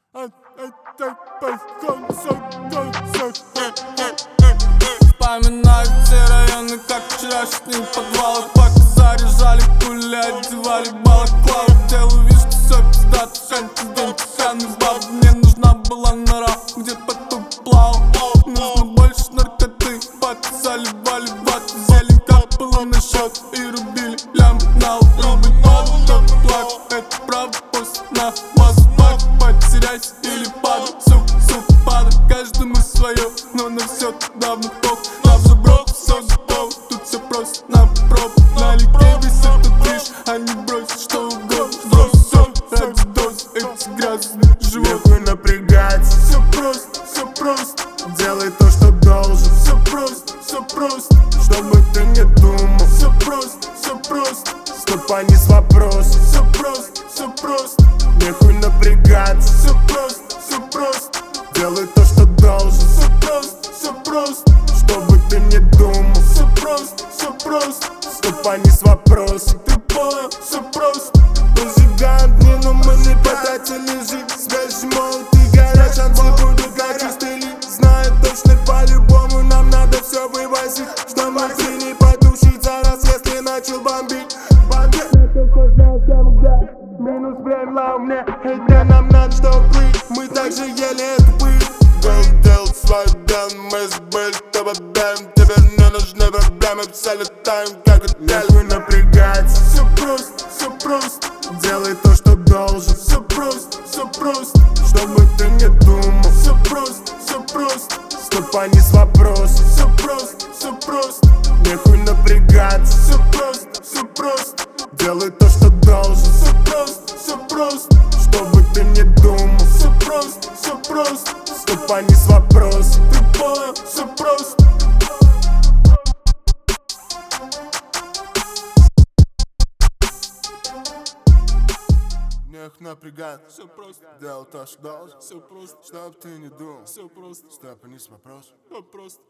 Вспоминаю те районы, как вчерашние подвалы. Пока заряжали пули, одевали балаклавы. Делаю вид, что все пиздато, шанти день пьяный баб. Мне нужна была нора, где потом плавал. Нужно больше наркоты, пока заливали вату. Зелень капала на счет и рубили лямы на рубль. Тот плак, это правда, после на базу бак. Потеряйся или падай, сука, падай. Каждому свое, но на все давно пох. Нам же брод, все готово, тут все просто на проб. Налегке весь этот движ, они бросят что угодно. Брось все ради доз, эти грязные животные. Нехуй напрягаться, все просто, делай то, что должен. Все просто, чтобы ты не думал. Все просто, ступани с вопросом. Все просто, нехуй напрягаться. Все просто, делай то, что должен. Все просто, чтобы ты не думал. Все просто, ступани с вопросом. Ты понял, все просто. Прожигаем дни, но мы не потратили жизнь. Свежий, молотый, горят, шансы будут как чистый лист. Знаю точно, по-любому нам надо все вывозить. Что внутри не потушится, раз если начал бомбить. Минус время у меня, и где нам надо, что плыть. Мы также ели эту пыль. Делал свой дом, мы забыли, то победаем. Тебе не нужны проблемы, все летаем, как отель. Нехуй напрягаться, все просто, делай то, что должен. Все просто, чтобы ты не думал. Все просто, ступани с вопросом. Все просто, нехуй напрягаться. Все просто, делай то, что должен. Все просто, чтобы ты не думал. Все просто, ступани с вопросом. Ты понял, все просто. Нехуй напрягаться, все просто, делай то, что должен. Все просто, чтоб ты не думал. Все просто, ступани с вопросом.